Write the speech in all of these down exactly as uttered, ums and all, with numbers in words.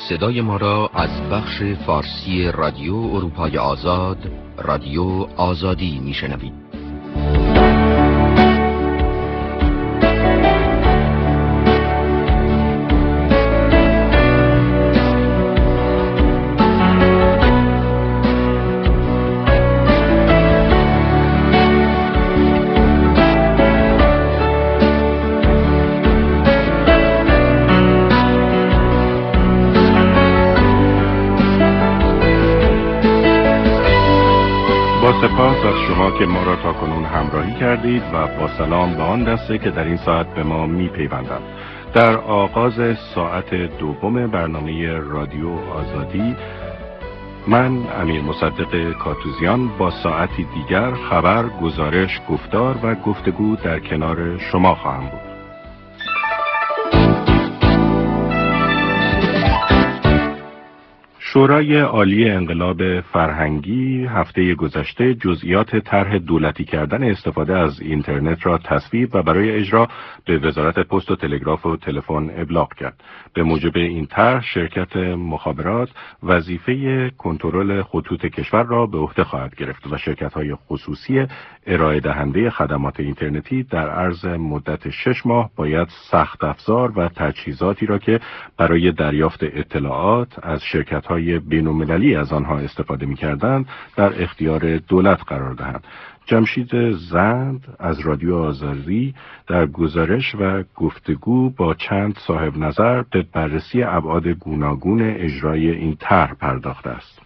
صدای ما را از بخش فارسی رادیو اروپای آزاد، رادیو آزادی میشنوید. سپاس از شما که ما را تاکنون همراهی کردید و با سلام به آن دسته که در این ساعت به ما می پیوندند. در آغاز ساعت دوم برنامه رادیو آزادی من امیر مصدق کاتوزیان با ساعتی دیگر خبر، گزارش، گفتار و گفتگو در کنار شما خواهم بود. شورای عالی انقلاب فرهنگی هفته گذشته جزئیات طرح دولتی کردن استفاده از اینترنت را تصویب و برای اجرا به وزارت پست و تلگراف و تلفن ابلاغ کرد. به موجب این طرح شرکت مخابرات وظیفه کنترل خطوط کشور را به عهده خواهد گرفت و شرکت‌های خصوصی ارائه دهنده خدمات اینترنتی در عرض مدت شش ماه باید سخت افزار و تجهیزاتی را که برای دریافت اطلاعات از شرکت‌های بین‌المللی از آنها استفاده می‌کردند در اختیار دولت قرار دهند. جمشید زند از رادیو آزادی در گزارش و گفتگو با چند صاحب نظر به بررسی ابعاد گوناگون اجرای این طرح پرداخته است.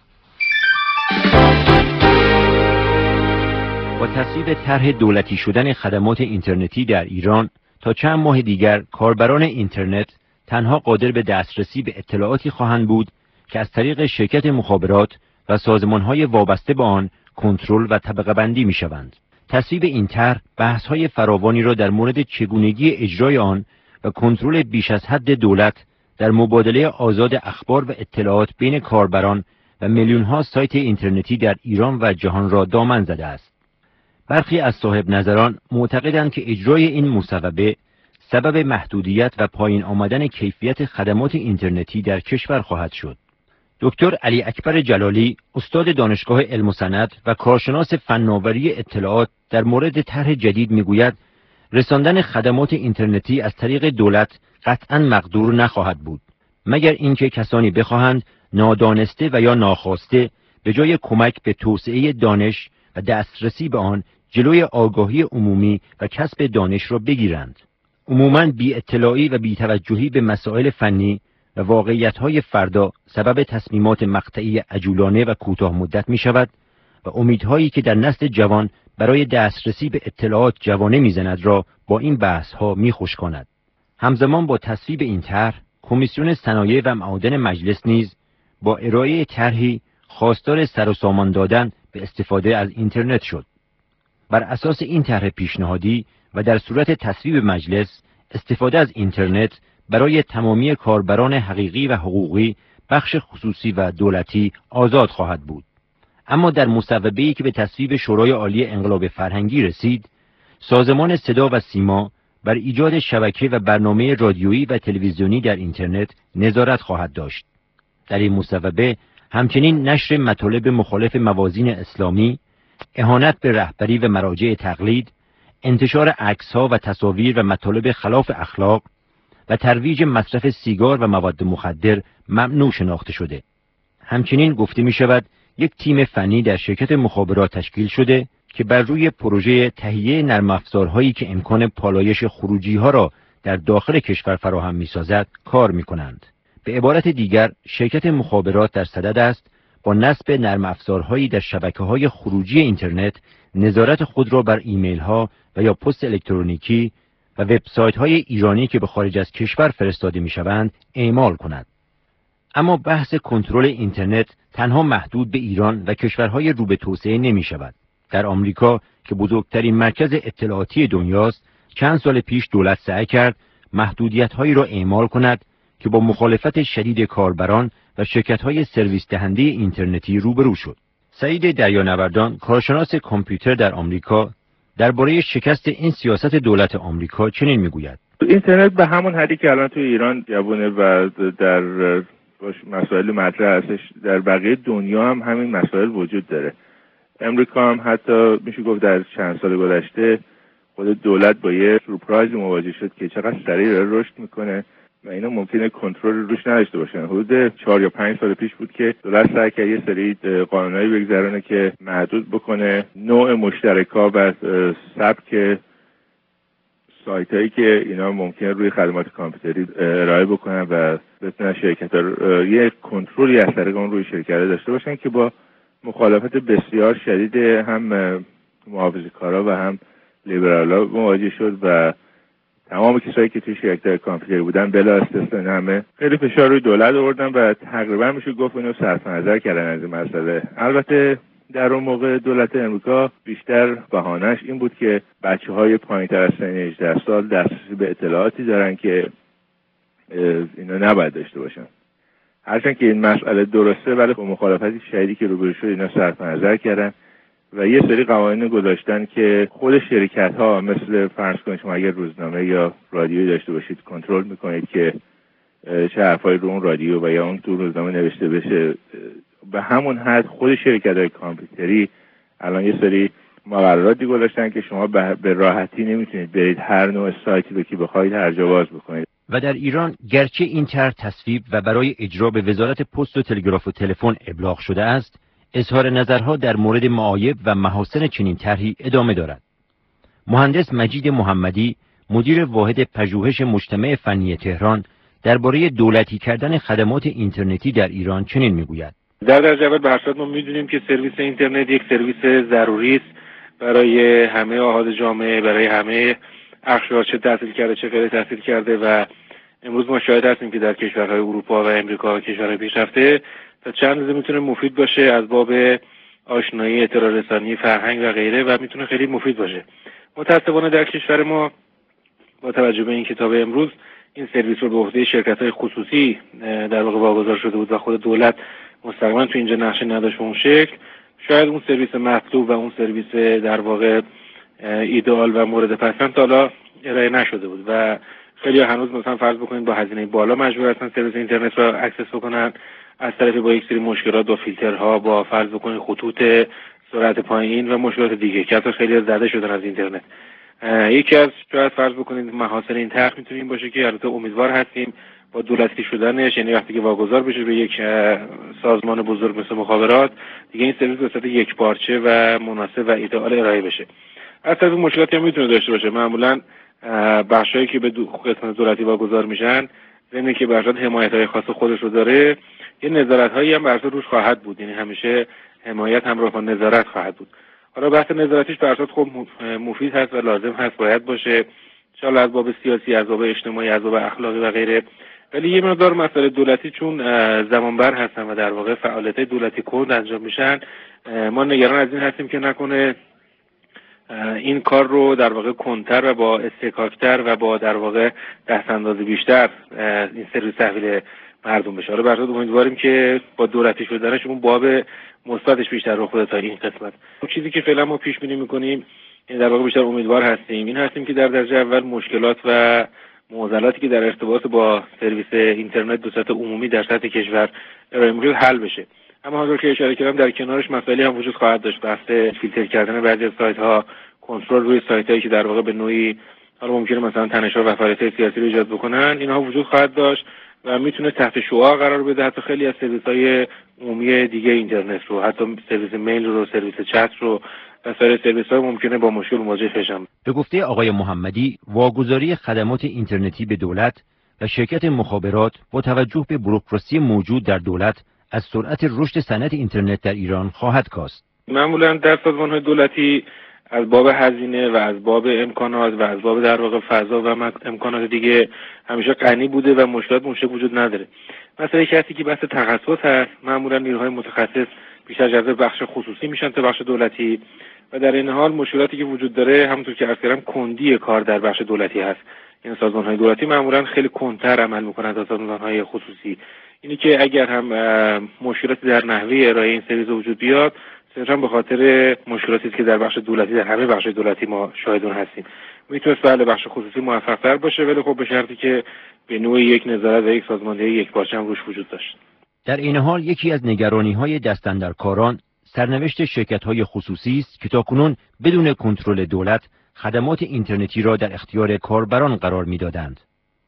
با تصویب طرح دولتی شدن خدمات اینترنتی در ایران تا چند ماه دیگر کاربران اینترنت تنها قادر به دسترسی به اطلاعاتی خواهند بود که از طریق شرکت مخابرات و سازمان‌های وابسته به آن کنترل و طبقه بندی می‌شوند. تصویب این طرح بحث‌های فراوانی را در مورد چگونگی اجرای آن و کنترل بیش از حد دولت در مبادله آزاد اخبار و اطلاعات بین کاربران و میلیون‌ها سایت اینترنتی در ایران و جهان را دامن زده است. برخی از صاحب نظران معتقدند که اجرای این مصوبه سبب محدودیت و پایین آمدن کیفیت خدمات اینترنتی در کشور خواهد شد. دکتر علی اکبر جلالی، استاد دانشگاه علم و صنعت و کارشناس فناوری اطلاعات در مورد طرح جدید میگوید رساندن خدمات اینترنتی از طریق دولت قطعاً مقدور نخواهد بود، مگر اینکه کسانی بخواهند نادانسته و یا ناخواسته به جای کمک به توسعه دانش و دسترسی به آن جلوی آگاهی عمومی و کسب دانش را بگیرند. عموماً بی اطلاعی و بی توجهی به مسائل فنی و واقعیت‌های فردا سبب تصمیمات مقطعی عجولانه و کوتاه مدت می شود و امیدهایی که در نسل جوان برای دسترسی به اطلاعات جوانه میزند را با این بحث‌ها می خشکاند. همزمان با تصویب این طرح، کمیسیون صنایع و معادن مجلس نیز با ارائه طرحی خواستار سر و سامان دادن به استفاده از اینترنت شد. بر اساس این طرح پیشنهادی و در صورت تصویب مجلس، استفاده از اینترنت برای تمامی کاربران حقیقی و حقوقی، بخش خصوصی و دولتی آزاد خواهد بود. اما در مصوبه‌ای که به تصویب شورای عالی انقلاب فرهنگی رسید، سازمان صدا و سیما بر ایجاد شبکه و برنامه رادیویی و تلویزیونی در اینترنت نظارت خواهد داشت. در این مصوبه همچنین نشر مطالب مخالف موازین اسلامی، اهانت به رهبری و مراجع تقلید، انتشار عکس‌ها و تصاویر و مطالب خلاف اخلاق و ترویج مصرف سیگار و مواد مخدر ممنوع شناخته شده. همچنین گفته می شود یک تیم فنی در شرکت مخابرات تشکیل شده که بر روی پروژه تهیه نرم افزارهایی که امکان پالایش خروجی ها را در داخل کشور فراهم می سازد کار می کنند. به عبارت دیگر، شرکت مخابرات در صدد است با نصب نرم افزارهایی در شبکه‌های خروجی اینترنت نظارت خود را بر ایمیل ها و یا پست الکترونیکی و وبسایت‌های ایرانی که به خارج از کشور فرستاده می‌شوند اعمال کند. اما بحث کنترل اینترنت تنها محدود به ایران و کشورهای رو به توسعه نمی‌شود. در آمریکا که بزرگترین مرکز اطلاعاتی دنیاست، چند سال پیش دولت سعی کرد محدودیت‌هایی را اعمال کند که با مخالفت شدید کاربران و شرکت‌های سرویس دهنده اینترنتی روبرو شد. سعید دریانوردان، کارشناس کامپیوتر در آمریکا، درباره شکست این سیاست دولت آمریکا چنین میگوید: اینترنت به همون حدی که الان توی ایران جوونه و در باش مسائل مطرح هستش. در بقیه دنیا هم همین مسائل وجود داره. امریکا هم حتی میشه گفت در چند سال گذشته خود دولت با یه سورپرایز مواجه شد که چقدر سریع داره رشد میکنه و اینا ممکنه کنترل روش نداشته باشن. حدود چهار یا پنج سال پیش بود که دولت سعی کرد یه سری قانونایی بگذرونه که محدود بکنه نوع مشترکا و سبک سایتایی که اینا ممکنه روی خدمات کامپیوتری ارائه بکنن و بتونن شرکت‌ها یه کنترلی از طریق اون روی شرکت‌ها داشته باشن که با مخالفت بسیار شدید هم محافظه‌کارا و هم لیبرالا مواجه شد و تمام کسایی که توی شرکت‌های کامپیوتری بودن بلا استثنا همه خیلی فشار روی دولت آوردن و تقریبا میشه گفت اینو صرف نظر کردن از این مسئله. البته در اون موقع دولت امریکا بیشتر بهانه‌اش این بود که بچه‌های پایین‌تر از سن هجده سال دسترسی به اطلاعاتی دارن که اینا نباید داشته باشن. هرچند که این مسئله درسته ولی با مخالفتی شدیدی که روبرو شد اینا صرف نظر کردن و یه سری قوانین گذاشتن که خود شرکت‌ها مثل فرض کنید شما اگر روزنامه یا رادیویی داشته باشید کنترل می‌کنید که چه حرفایی رو اون رادیو و یا اون تو روزنامه نوشته بشه. به همون حد خود شرکت‌های کامپیوتری الان یه سری مقرراتی گذاشتن که شما به راحتی نمیتونید برید هر نوع سایتی رو که بخواید هر جا باز بکنید. و در ایران گرچه این طرح تصویب و برای اجرا به وزارت پست و تلگراف و تلفن ابلاغ شده است، اظهار نظرها در مورد معایب و محاسن چنین طرحی ادامه دارد. مهندس مجید محمدی، مدیر واحد پژوهش مجتمع فنی تهران، درباره دولتی کردن خدمات اینترنتی در ایران چنین میگوید: در درجه اول به هر صورت ما میدونیم که سرویس اینترنت یک سرویس ضروری است برای همه آحاد جامعه، برای همه اقشار، چه تحصیل کرده چه غیر تحصیل کرده، و امروز ما شاهد هستیم که در کشورهای اروپا و امریکا و کشورهای پیشرفته تا چند روزه میتونه مفید باشه از باب آشنایی، اطلاع رسانی، فرهنگ و غیره و میتونه خیلی مفید باشه. متأسفانه در کشور ما با توجه به این کتاب امروز این سرویس رو به عهده شرکت‌های خصوصی در واقع واگذار شده بود و خود دولت مستقیما تو اینجا نقش نداشت به اون شکل. شاید اون سرویس مطلوب و اون سرویس در واقع ایدئال و مورد پسند تا حالا ارائه نشده بود و خیلی هنوز مثلا فرض بکنید با هزینه بالا مجبور هستن سرویس اینترنت رو اکسس بکنن، از طرف با یک سری مشکلات با فیلترها، با فرض بکنید خطوط سرعت پایین و مشکلات دیگه که اصلا خیلی زده شدن از اینترنت. یکی از شاید فرض بکنید محاسن این طرح میتونه این باشه که البته امیدوار هستیم با دولتی شدنش، یعنی وقتی که واگذار بشه به یک سازمان بزرگ مثل مخابرات، دیگه این سرویس به صورت یک پارچه و مناسب و ایدئال ارائه بشه. از طرف مشکلاتی هم میتونه داشته باشه. معمولا بخشایی که به قسمت دولتی واگذار میشن، ضمن که بخشات حمایت‌های خاص خودش رو داره، یه نظارت‌هایی هم بر روش خواهد بود، یعنی همیشه حمایت همراه با نظارت خواهد بود. حالا بحث نظارتیش به هر صورت خب مفید هست و لازم هست، باید باشه، ان شاءالله از باب سیاسی، از باب اجتماعی، از باب اخلاقی و غیره. ولی یه مقدار مسائل دولتی چون زمانبر هستن و در واقع فعالیت‌های دولتی کند انجام میشن، ما نگران از این هستیم که نکنه این کار رو در واقع کنتر و با استحکاکتر و با در واقع دستانداز بیشتر این سرویس تحویل مردم بشه. حالا برای امیدواریم که با دولتی شدنش اون باب مثبتش بیشتر رخ بده تا این قسمت. چیزی که فعلا ما پیش بینی می‌کنیم، یعنی در واقع بیشتر امیدوار هستیم این هستیم که در درجه اول مشکلات و معضلاتی که در ارتباط با سرویس اینترنت به صورت عمومی در سطح کشور ارائه میشه حل بشه. اما همونطور که اشاره کردم در کنارش مسائلی هم وجود خواهد داشت، بحث فیلتر کردن بعضی از سایت‌ها، کنترل روی سایت‌هایی که در واقع به نوعی حالا ممکنه مثلا تنش‌ها و فعالیت‌های سیاسی رو ایجاد بکنن، اینها وجود خواهد داشت و میتونه تحت شعاع قرار بده حتی خیلی از سرویس‌های عمومی دیگه اینترنت رو، حتی سرویس میل رو، سرویس چت رو و سایر سرویس‌ها ممکنه با مشکل مواجه بشن. به گفته آقای محمدی، واگذاری خدمات اینترنتی به دولت و شرکت مخابرات با توجه به بوروکراسی موجود در دولت از سرعت رشد صنعت اینترنت در ایران خواهد کاست. معمولاً در سازمان‌های دولتی از باب هزینه و از باب امکانات و از باب در واقع فضا و امکانات دیگه همیشه غنی بوده و مشکلات مشکل وجود نداره. مثلا کسی که بحث تخصص هست، معمولا نیروهای متخصص بیشتر جذب بخش خصوصی میشن تا بخش دولتی و در این حال مشکلاتی که وجود داره همونطور که عرض کردم کندی کار در بخش دولتی هست. این سازمان‌های دولتی معمولا خیلی کندتر عمل میکنن تا سازمان‌های خصوصی. اینی که اگر هم مشکلاتی در نحوه ارائه این سرویس وجود بیاد، صرفا به خاطر مشکلاتی که در بخش دولتی، در همه بخش دولتی ما شاهدون هستیم. میتونست بله بخش خصوصی موفق‌تر باشه، ولی خب به شرطی که به نوع یک نظارت و یک سازماندهی یکپارچه هم روش وجود داشت. در این حال یکی از نگرانی‌های دست‌اندرکاران سرنوشت شرکت‌های خصوصی است که تاکنون بدون کنترل دولت خدمات اینترنتی را در اختیار کاربران قرار می‌دادند.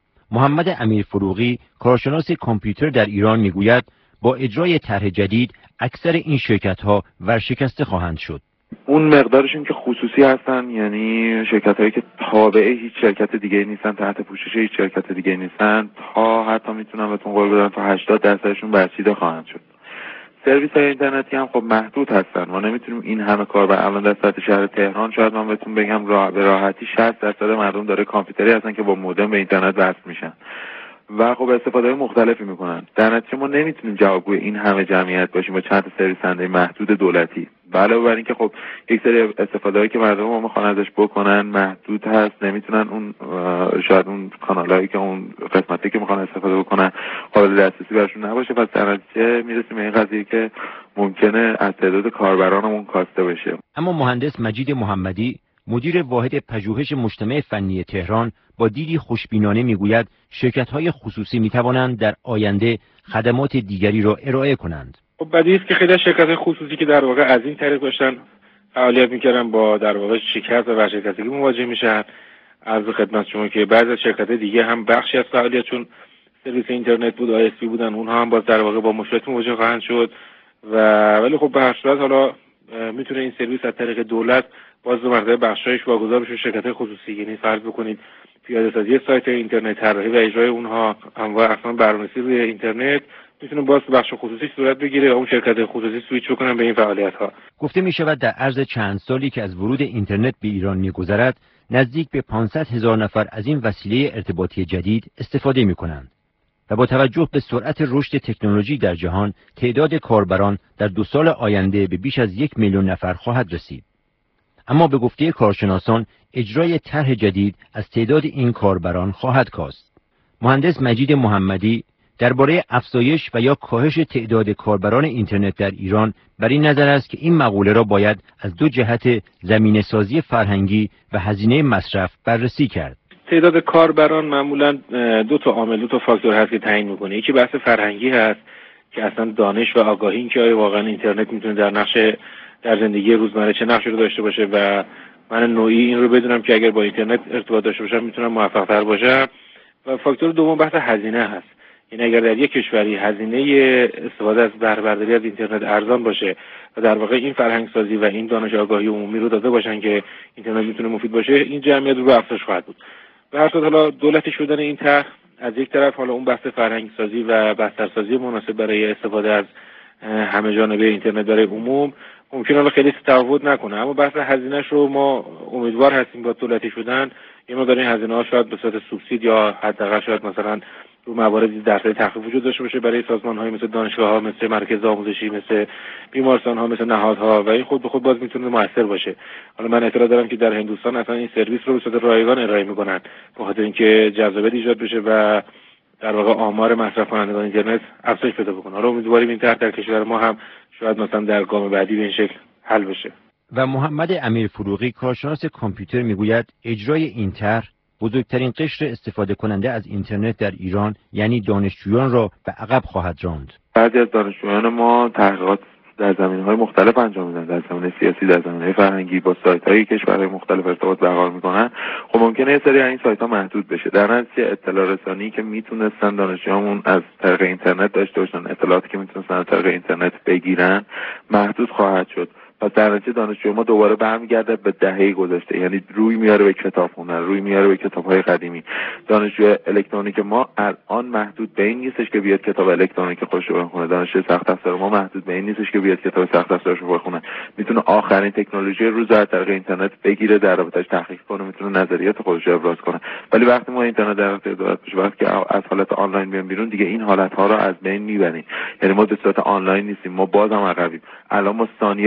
محمد امیرفروغی، کارشناس کامپیوتر در ایران میگوید با اجرای طرح جدید اکثر این شرکت‌ها ورشکسته خواهند شد. اون مقدارشون که خصوصی هستن، یعنی شرکت‌هایی که تابع هیچ شرکت دیگه نیستن، تحت پوشش هیچ شرکت دیگه نیستن، تا حتی میتونم بهتون قول بدم تا هشتاد درصدشون برچیده خواهند شد. سرویس های اینترنتی هم خب محدود هستن. ما نمیتونیم این همه کار بر الان در سطح شهر تهران شاید من بهتون بگم راه به راحتی شصت درصد مردم داره کامپیوتری هستن که با مودم به اینترنت وصل میشن و خب استفاده های مختلفی میکنن. در نتیجه ما نمیتونیم جوابگوی این همه جمعیت باشیم با چند تا سرویس دهنده محدود دولتی. علاوه بر اینکه خب یک سری استفاده‌ای که مردم ما میخوان ازش بکنن محدود هست، نمیتونن اون شاید اون کانالایی که اون قسمتی که میخوان استفاده بکنن قابل دسترسی براشون نباشه. پس در نتیجه میرسیم به این قضیه که ممکنه از تعداد کاربرانمون کاسته بشه. اما مهندس مجید محمدی، مدیر واحد پژوهش مجتمع فنی تهران، با دیدی خوشبینانه میگوید شرکت‌های خصوصی میتوانند در آینده خدمات دیگری را ارائه کنند. خب بدیهی است که خیلی از شرکت‌های خصوصی که در واقع از این طریق داشتن فعالیت می‌کردن با در واقع شکست و ورشکستگی مواجه میشن. عرض خدمت شما که بعضی از شرکت‌های دیگه هم بخشی از فعالیتشون سرویس اینترنت بود، آی اس پی بودن، اونها هم باز در واقع با مشکلات مواجه خواهند شد و ولی خب به هر صورت حالا میتونه این سرویس از طریق دولت باز به مرتبه بخشایش واگذار بشه شرکت‌های خصوصی. یعنی فرض بکنید پیاده سازی سایت اینترنت، طراحی و اجرای اونها، انواع اقسام برنامه‌نویسی روی اینترنت میتونه باز بخش خصوصی صورت بگیره و اون شرکت خصوصی سویچ بکنن به این فعالیت‌ها. گفته می شود در عرض چند سالی که از ورود اینترنت به ایران می‌گذرد نزدیک به پانصد هزار نفر از این وسیله ارتباطی جدید استفاده می‌کنند و با توجه به سرعت رشد تکنولوژی در جهان تعداد کاربران در دو سال آینده به بیش از یک میلیون نفر خواهد رسید. اما به گفته کارشناسان اجرای طرح جدید از تعداد این کاربران خواهد کاست. مهندس مجید محمدی درباره افزایش و یا کاهش تعداد کاربران اینترنت در ایران بر این نظر است که این مقوله را باید از دو جهت زمینه‌سازی فرهنگی و هزینه مصرف بررسی کرد. تعداد کاربران معمولا دو تا عامل، دو تا فاکتور هست که تعیین میکنه. یکی بحث فرهنگی هست که اصلا دانش و آگاهی این که آیا واقعا اینترنت میتونه در نقش در زندگی روزمره چه نقشی رو داشته باشه و من نوعی این رو بدونم که اگر با اینترنت ارتباط داشته باشم میتونم موفق تر باشم. و فاکتور دوم بحث هزینه هست. یعنی اگر در یک کشوری هزینه استفاده از بهره برداری از اینترنت ارزان باشه و در واقع این فرهنگ سازی و این دانش آگاهی عمومی رو داده باشن که اینترنت میتونه مفید باشه، این جمعیت رو به افزایش خواهد بود. به هر صورت حالا دولتی شدن این طرح از یک طرف حالا اون بحث فرهنگ سازی و بسترسازی مناسب برای استفاده از همه جانبه اینترنت برای عموم ممکنه حالا خیلی تفاوت نکنه، اما بحث هزینه‌اش رو ما امیدوار هستیم با دولتی شدن یه مقدار این هزینه‌ها شاید به صورت سوبسید یا حداقل شاید مثلا رو مواردی درصد تخفیف وجود داشته باشه برای سازمان‌های مثل دانشگاه‌ها، مثل مرکز آموزشی، مثل بیمارستان‌ها، مثل نهادها و این خود به خود باز میتونه موثر باشه. حالا من اطلاع دارم که در هندوستان اصلا این سرویس رو به صورت رایگان ارائه می‌کنن به خاطر اینکه جذابیت ایجاد بشه و در واقع آمار مصرف کنندگان اینترنت افزایش پیدا بکنه. حالا امیدواریم این طرح در کشور ما هم شاید مثلا در گام بعدی به این شکل حل بشه. و محمد امیرفروغی، کارشناس کامپیوتر، میگوید اجرای این طرح بزرگترین قشر استفاده کننده از اینترنت در ایران یعنی دانشجویان را به عقب خواهد راند. بعضی از دانشجویان ما تحقیقات در زمینه‌های مختلف انجام میدن، در زمینه سیاسی، در زمینه فرهنگی، با سایت‌های کشورهای مختلف ارتباط برقرار میکنن. خب ممکنه یه سری از این سایت‌ها محدود بشه. در نتیجه اطلاع رسانی که میتونستن دانشجویامون از طریق اینترنت داشته باشن، اطلاعاتی که میتونستن از طریق اینترنت بگیرن محدود خواهد شد. پس در نتیجه دانشجو ما دوباره برمیگرده به دهه گذشته، یعنی روی میاره به کتاب خوندن، روی میاره به کتاب‌های قدیمی. دانشجو الکترونیک ما الان محدود به این نیستش که بیاد کتاب الکترونیک خودش رو بخونه. دانشجو سخت افزار ما محدود به این نیستش که بیاد کتاب سخت افزارش رو بخونه. میتونه آخرین تکنولوژی روز از طریق اینترنت بگیره، در رابطه‌اش تحقیق کنه، میتونه نظریات خودش رو ابراز کنه. ولی وقتی ما اینترنت در اختیار دولت بشه، وقتی که از حالت آنلاین بیام بیرون، دیگه این حالت‌ها رو از بین میبریم. یعنی ما به صورت آنلاین نیستیم، ما بازم عقبیم. الان ما ثانیه به ثانیه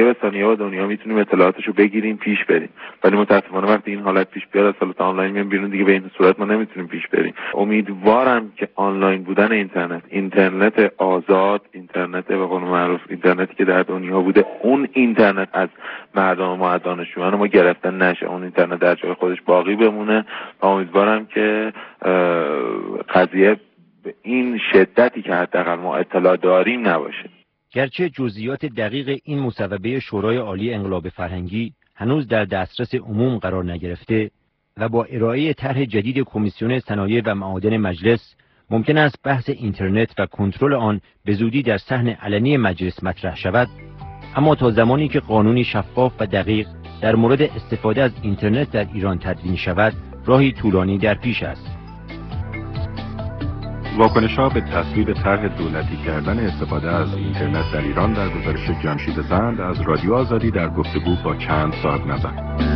دنیا و دنیا میتونیم اطلاعاتشو بگیریم پیش بریم، ولی متاسفانه وقتی این حالت پیش بیاد از حالت آنلاین میام بیرون دیگه به این صورت ما نمیتونیم پیش بریم. امیدوارم که آنلاین بودن اینترنت، اینترنت آزاد، اینترنت به قول معروف اینترنتی که در دنیا بوده، اون اینترنت از مردم ما، از دانشجویان ما گرفته نشه، اون اینترنت در جای خودش باقی بمونه و امیدوارم که قضیه به این شدتی که حداقل ما اطلاع داریم نباشه. گرچه جزئیات دقیق این مصوبه شورای عالی انقلاب فرهنگی هنوز در دسترس عموم قرار نگرفته و با ارائه طرح جدید کمیسیون صنایع و معادن مجلس ممکن است بحث اینترنت و کنترل آن به زودی در صحن علنی مجلس مطرح شود، اما تا زمانی که قانونی شفاف و دقیق در مورد استفاده از اینترنت در ایران تدوین شود، راهی طولانی در پیش است. واکنش‌ها به تصویب طرح دولتی کردن استفاده از اینترنت در ایران در گزارش جمشید زند از رادیو آزادی در گفتگو با چند صاحب نظر.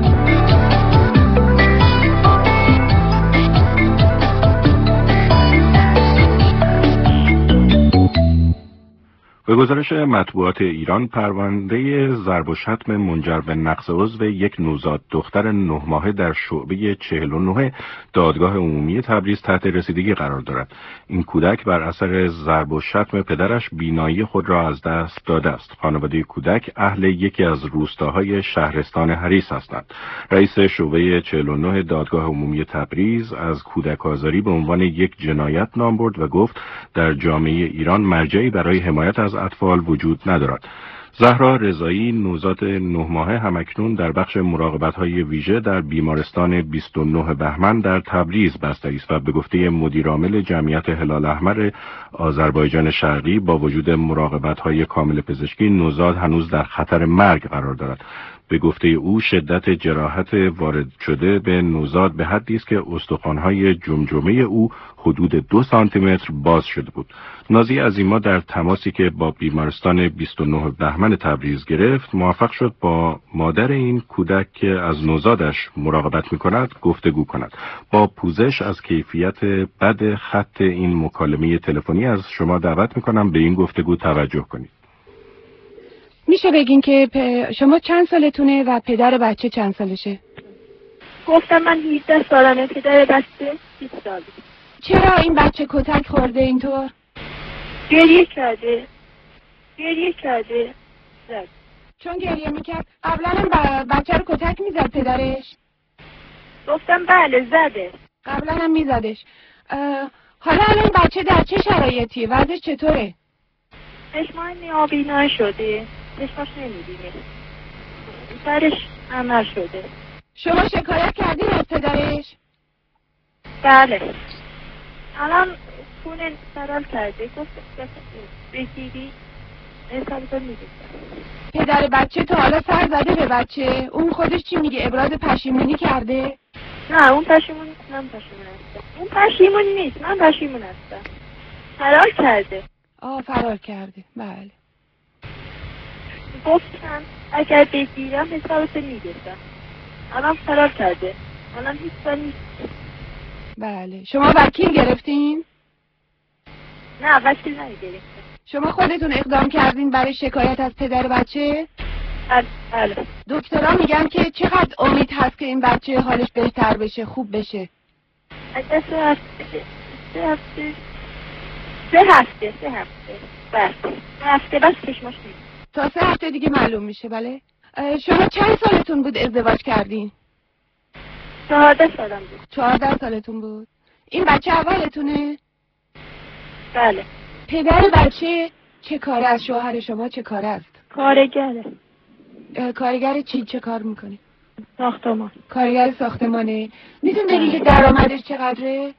به گزارش مطبوعات ایران، پرونده ضرب و شتم منجر به نقض عضو یک نوزاد دختر نه ماهه در شعبه چهل و نه دادگاه عمومی تبریز تحت رسیدگی قرار دارد. این کودک بر اثر ضرب و شتم پدرش بینایی خود را از دست داده است. خانواده کودک اهل یکی از روستاهای شهرستان حریص هستند. رئیس شعبه چهل و نه دادگاه عمومی تبریز از کودک آزاری به عنوان یک جنایت نام برد و گفت در جامعه ایران مرجعی برای حمایت از اطفال وجود ندارد. زهرا رضایی، نوزاد نه ماهه، همکنون در بخش مراقبت‌های ویژه در بیمارستان بیست و نه بهمن در تبریز بستری است و به گفته مدیرعامل جمعیت هلال احمر آذربایجان شرقی با وجود مراقبت‌های کامل پزشکی نوزاد هنوز در خطر مرگ قرار دارد. به گفته او شدت جراحت وارد شده به نوزاد به حدی است که استخوان‌های جمجمه او حدود دو سانتی متر باز شده بود. نازی عظیما در تماسی که با بیمارستان بیست و نه بهمن تبریز گرفت، موفق شد با مادر این کودک که از نوزادش مراقبت می‌کند گفتگو کند. با پوزش از کیفیت بد خط این مکالمه تلفنی از شما دعوت می‌کنم به این گفتگو توجه کنید. میشه بگین که شما چند سالتونه و پدر بچه چند سالشه؟ گفتم من هجده سالمه، پدر بچه بیست ساله. چرا این بچه کتک خورده اینطور؟ گریه کرده. گریه کرده. زد. چون گریه میکرد قبلا هم بچه رو کتک میزد پدرش؟ گفتم بله زده. قبلا هم میزدش. حالا الان بچه در چه شرایطیه؟ وضعش چطوره؟ چشمان نیابینا شده. چشماش نمیبینه. سرش عمل شده. شما شکایت کردین از پدرش؟ بله. الان خون فرال کرده. گفت بگیری حسابتو میگیرم. پدر بچه تا حالا سر زده به بچه؟ اون خودش چی میگه؟ ابراز پشیمونی کرده؟ نه اون پشیمون نیست. من پشیمون هستم. اون پشیمون نیست. من پشیمون هستم. فرار کرده. آه فرار کرده. بله. گفتم اگر بگیرم حسابتو میگیرم. الان فرار کرده. الان هیچ جا نیست. بله. شما وکیل گرفتین؟ نه وکیل نگرفتم. شما خودتون اقدام کردین برای شکایت از پدر بچه؟ بله. دکترها میگن که چقدر امید هست که این بچه حالش بهتر بشه، خوب بشه؟ اگه سه هفته سه هفته سه هفته سه هفته بس سه هفته بس چشماش نیست. تا سه هفته دیگه معلوم میشه. بله. شما چند سالتون بود ازدواج کردین؟ چهارده سالم بود. چهارده سالتون بود. این بچه اولتونه؟ بله. پدر بچه چه کاره از شوهر شما چه کاره است؟ کارگره. کارگر چی؟ چه کار میکنه؟ ساختمان. کارگر ساختمانه. میتون بگی که درآمدش چقدره؟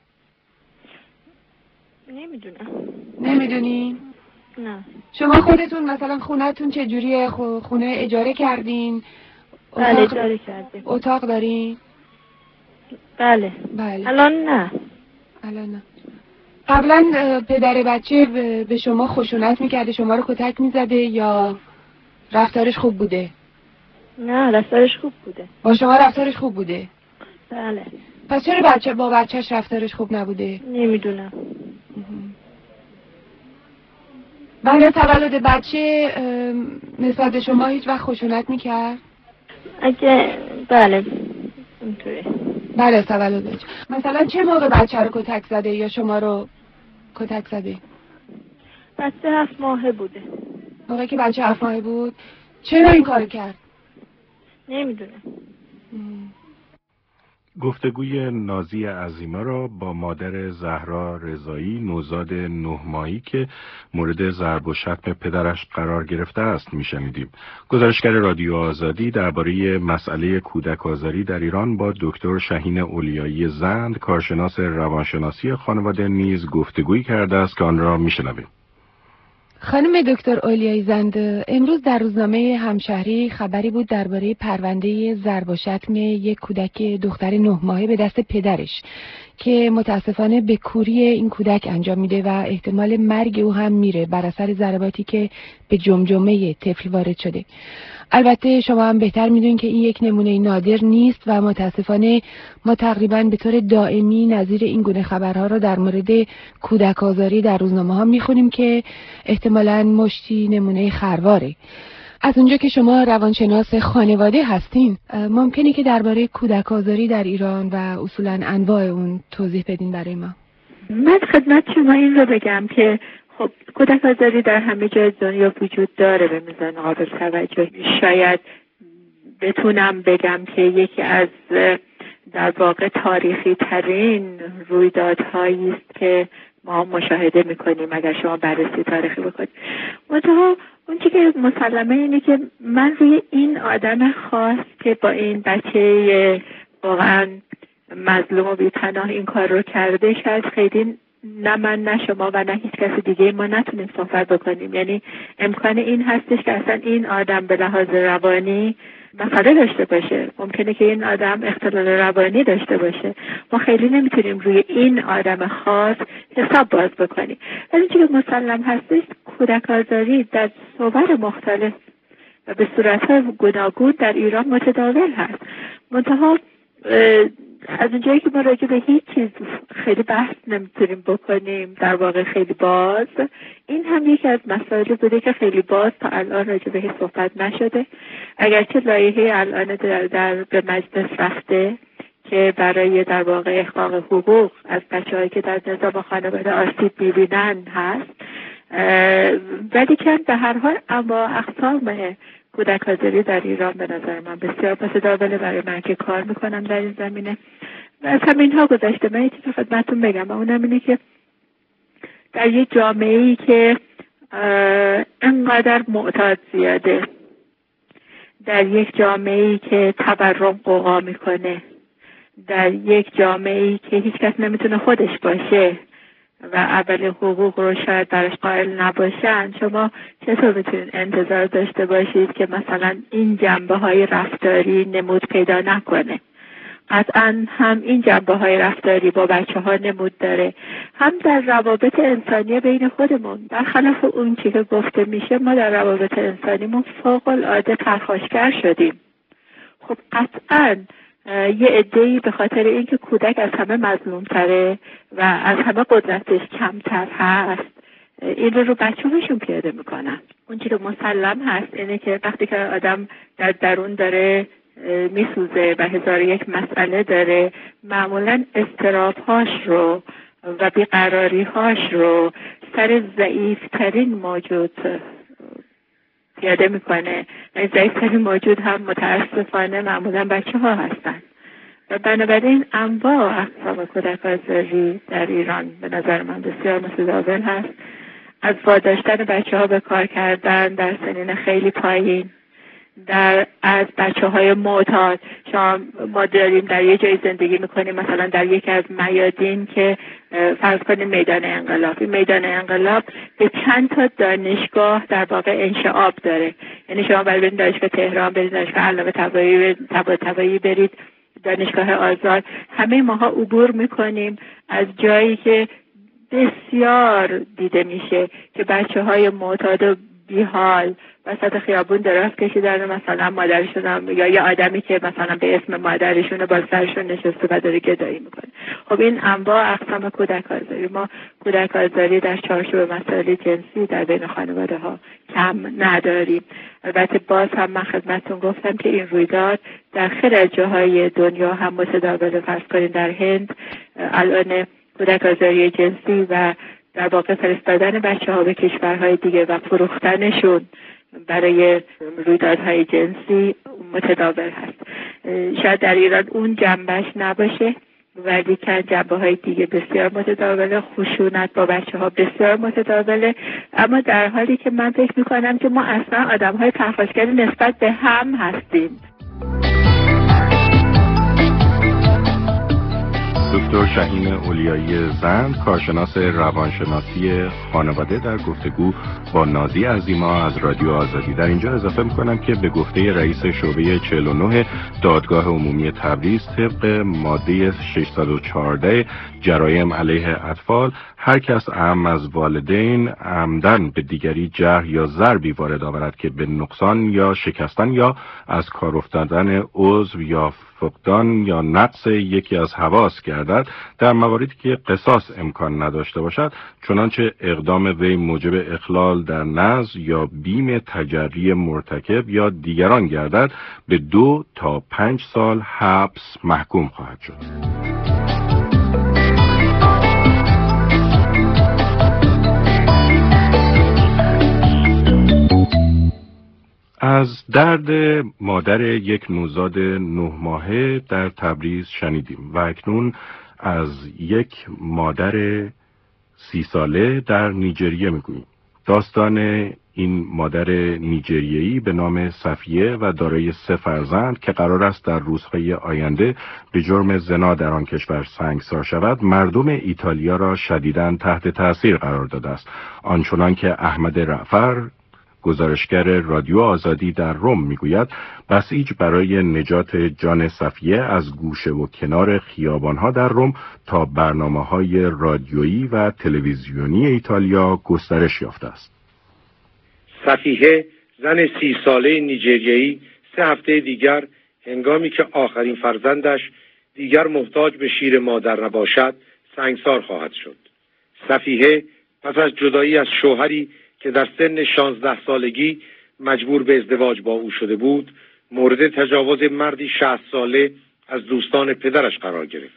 نمیدونم. نمیدونی؟ نه. شما خودتون مثلا خونه‌تون چه جوریه؟ خونه اجاره کردین؟ بله اجاره کردیم. اتاق دارین؟ بله. بله. الان نه. الان نه. قبلا پدر بچه به شما خشونت میکرده، شما رو کتک میزده یا رفتارش خوب بوده؟ نه رفتارش خوب بوده. با شما رفتارش خوب بوده؟ بله. پس چرا بچه با بچهش رفتارش خوب نبوده؟ نمیدونم. بعد از تولد بچه نسبت به شما هیچ وقت خشونت میکرد؟ اگه بله اینطوری. بعد از تولدش مثلا چه موقع بچه رو کتک زده یا شما رو کتک زده؟ بچه هفت ماهه بوده. موقعی که بچه هفت ماهه بود. چرا این کارو کرد؟ نمیدونم. گفتگوی نازی عظیما را با مادر زهرا رضایی نوزاد نه ماهی که مورد ضرب و شتم پدرش قرار گرفته است میشنیدیم. گزارشگر رادیو آزادی درباره مسئله کودک آزاری در ایران با دکتر شهین اولیایی زند کارشناس روانشناسی خانواده نیز گفتگویی کرده است که آن را میشنویم. خانم دکتر اولیای زند، امروز در روزنامه همشهری خبری بود درباره پرونده ضرب و شتم یک کودک دختر نه ماهه به دست پدرش که متاسفانه به کوری این کودک انجام میده و احتمال مرگ او هم میره بر اثر ضرباتی که به جمجمه طفل وارد شده. البته شما هم بهتر میدونین که این یک نمونه نادر نیست و متاسفانه ما تقریبا به طور دائمی نظیر این گونه خبرها را در مورد کودک آزاری در روزنامه ها میخونیم که احتمالاً مشتی نمونه خرواره. از اونجا که شما روانشناس خانواده هستین، ممکنه که درباره کودک آزاری در ایران و اصولاً انواع اون توضیح بدین برای ما؟ من خدمت شما این رو بگم که خب کودک آزاری در همه جای دنیا وجود داره به میزان قابل توجه. شاید بتونم بگم که یکی از در واقع تاریخی ترین رویدادهایی است که ما مشاهده میکنیم اگر شما بررسی تاریخی بکنید. منتها اون چیزی که مسلمه اینه که من روی این آدم خاص که با این بچه واقعا مظلوم و بی‌پناه این کار رو کرده شاید خیلی نه من نه شما و نه هیچ کس دیگه ما نتونیم صحبت بکنیم. یعنی امکان این هستش که اصلا این آدم به لحاظ روانی مسئله داشته باشه، ممکنه که این آدم اختلال روانی داشته باشه. ما خیلی نمیتونیم روی این آدم خاص حساب باز بکنیم. ولی چیزی که مسلم هستش کودک آزاری در صور مختلف و به صورت‌های گوناگون در ایران متداول هست. منتها از اونجایی که ما راجع به هیچ چیز خیلی بحث نمیتونیم بکنیم در واقع خیلی باز، این هم یکی از مسائلی بوده که خیلی باز تا الان راجع به صحبت نشده. اگرچه لایحه الان در, در به مجلس رفته که برای در واقع احقاق حقوق از بچه‌هایی که در نظام خانواده آسیب می‌بینن هست، ولی که به هر حال اما اقسام کودک آزاری در ایران به نظر من بسیار متداوله برای من که کار میکنم در این زمینه. و از همینها گذشته من یه چیز خدمتتون بگم و اونم اینه که در یک جامعه‌ای که انقدر معتاد زیاده، در یک جامعه‌ای که تورم قوقا میکنه، در یک جامعه‌ای که هیچ کس نمیتونه خودش باشه و اول حقوق رو شاید برش قائل نباشن، شما چطور میتونید انتظار داشته باشید که مثلا این جنبه های رفتاری نمود پیدا نکنه؟ قطعا هم این جنبه های رفتاری با بچه ها نمود داره، هم در روابط انسانی بین خودمون. در خلاف اون چی که گفته میشه ما در روابط انسانیمون فوق العاده پرخاشگر شدیم. خب قطعا یه عده‌ای به خاطر اینکه کودک از همه مظلوم‌تره و از همه قدرتش کمتر هست این رو رو بچه‌هاشون پیاده میکنن. اون چیزی که مسلم هست اینه که وقتی که آدم در درون داره میسوزه و هزار یک مسئله داره، معمولا اضطراب‌هاش رو و بیقراری‌هاش رو سر ضعیف‌ترین موجود پیاده میکنه. این ضعیف‌ترین موجود هم متاسفانه معمولا بچه ها هستن و بنابراین انواع اقسام کودک آزاری در ایران به نظر من بسیار متداول هست. از واداشتن بچه ها به کار کردن در سنین خیلی پایین، در از بچه های معتاد. شما ما داریم در یه جای زندگی میکنیم مثلا در یکی از میادین که فرض کنیم میدان انقلاب. این میدان انقلاب به چند تا دانشگاه در واقع انشعاب داره. یعنی شما برید دانشگاه تهران، برید دانشگاه علامه طباطبایی، برید دانشگاه آزاد، همه ماها عبور میکنیم از جایی که بسیار دیده میشه که بچه های معتاد بیحال وسط خیابون دراز کشیدن، مثلا مادرشون یا یه آدمی که مثلا به اسم مادرشون با سرشون نشسته و داره گدایی میکنه. خب این انواع اقسام کودک آزاری. ما کودک آزاری در چارچوب مسائل جنسی در بین خانواده ها کم نداریم. البته باز هم من خدمتتون گفتم که این رویداد در خیلی جاهای دنیا هم متداول. فرض کنید در هند الان کودک آزاری جنسی و در واقع فرستادن بچه ها به کشورهای دیگه و فروختنشون برای رویدادهای جنسی متداول هست. شاید در ایران اون جنبش نباشه، ولی که جنبه های دیگه بسیار متداوله، خشونت با بچه ها بسیار متداوله. اما در حالی که من فکر میکنم که ما اصلا آدم های پرخاشگری نسبت به هم هستیم. دکتر شهین اولیایی زند، کارشناس روانشناسی خانواده، در گفتگو با نازی عظیما از رادیو آزادی. در اینجا اضافه میکنم که به گفته رئیس شعبه چهل و نه دادگاه عمومی تبریز، طبق ماده ششصد و چهارده جرایم علیه اطفال، هر کس اعم از والدین عمدن به دیگری جرح یا ضربی وارد آورد که به نقصان یا شکستن یا از کار افتادن عضو یا فقدان یا نقص یکی از حواس گردد، در مواردی که قصاص امکان نداشته باشد، چنانچه اقدام وی موجب اخلال در نظم یا بیم تجری مرتکب یا دیگران گردد، به دو تا پنج سال حبس محکوم خواهد شد. از درد مادر یک نوزاد نه ماهه در تبریز شنیدیم و اکنون از یک مادر سی ساله در نیجریه میگوییم. داستان این مادر نیجریه‌ای به نام صفیه و دارای سه فرزند که قرار است در روزهای آینده به جرم زنا در آن کشور سنگسار شود، مردم ایتالیا را شدیداً تحت تأثیر قرار داده است. آنچنان که احمد رعفر، گزارشگر رادیو آزادی در روم میگوید، بسیج برای نجات جان صفیه از گوشه و کنار خیابانها در روم تا برنامه‌های رادیویی و تلویزیونی ایتالیا گسترش یافته است. صفیه، زن سی ساله نیجریه‌ای، سه هفته دیگر هنگامی که آخرین فرزندش دیگر محتاج به شیر مادر نباشد سنگسار خواهد شد. صفیه پس از جدایی از شوهری که در سن شانزده سالگی مجبور به ازدواج با او شده بود، مورد تجاوز مردی شصت ساله از دوستان پدرش قرار گرفت.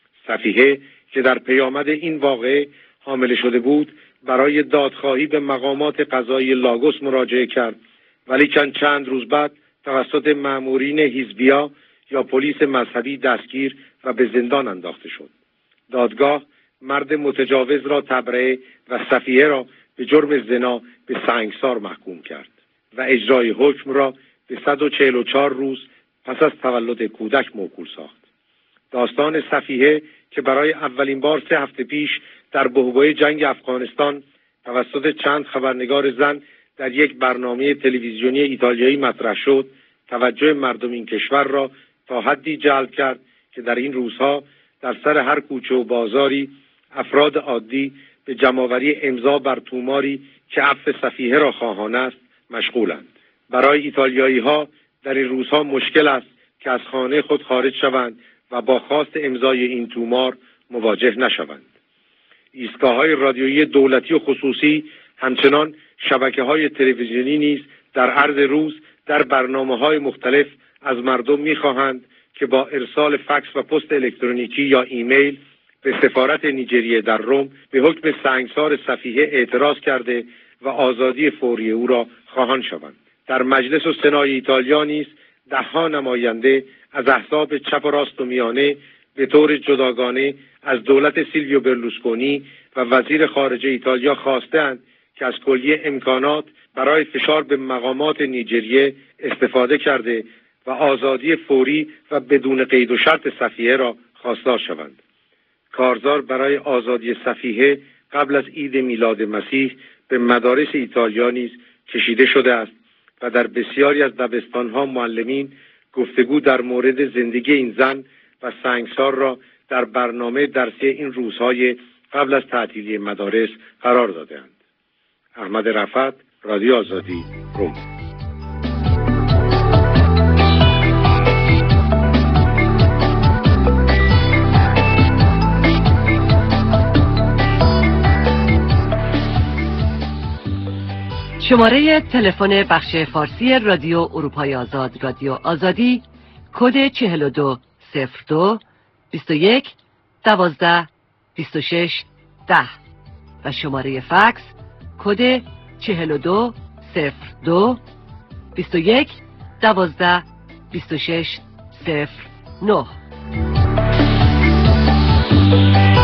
صفیه که در پیامد این واقعه حامله شده بود، برای دادخواهی به مقامات قضایی لاگوس مراجعه کرد، ولی چند چند روز بعد توسط مأمورین حزبیا یا پلیس مذهبی دستگیر و به زندان انداخته شد. دادگاه مرد متجاوز را تبرئه و صفیه را به جرم زنا به سنگسار محکوم کرد و اجرای حکم را به صد و چهل و چهار روز پس از تولد کودک موکول ساخت. داستان صفیه که برای اولین بار سه هفته پیش در بحبوحه جنگ افغانستان توسط چند خبرنگار زن در یک برنامه تلویزیونی ایتالیایی مطرح شد، توجه مردم این کشور را تا حدی جلب کرد که در این روزها در سر هر کوچه و بازاری افراد عادی به جمع‌آوری امضا بر توماری که عفو صفیه را خواهان است مشغولند. برای ایتالیایی‌ها در این روزها مشکل است که از خانه خود خارج شوند و با خواست امضای این تومار مواجه نشوند. ایستگاه‌های رادیویی دولتی و خصوصی، همچنان شبکه‌های تلویزیونی نیز در عرض روز در برنامه‌های مختلف از مردم می‌خواهند که با ارسال فکس و پست الکترونیکی یا ایمیل به سفارت نیجریه در روم به حکم سنگسار صفیه اعتراض کرده و آزادی فوری او را خواهان شوند. در مجلس و سنای ایتالیا نیز ده‌ها نماینده از احزاب چپ و راست و میانه به طور جداگانه از دولت سیلویو برلوسکونی و وزیر خارجه ایتالیا خواستند که از کلیه امکانات برای فشار به مقامات نیجریه استفاده کرده و آزادی فوری و بدون قید و شرط صفیه را خواستار شوند. کارزار برای آزادی صفیه قبل از عید میلاد مسیح به مدارس ایتالیا نیز کشیده شده است و در بسیاری از دبستان‌ها معلمین گفتگو در مورد زندگی این زن و سنگسار را در برنامه درسی این روزهای قبل از تعطیلی مدارس قرار داده‌اند. احمد رفعت، رادیو آزادی، روم. شماره تلفن بخش فارسی رادیو اروپای آزاد، رادیو آزادی، کد چهل و دو صفر دو بیست و یک دوازده بیست و شش ده و شماره فکس کد چهل و دو صفر دو بیست و یک دوازده بیست و شش صفر نه.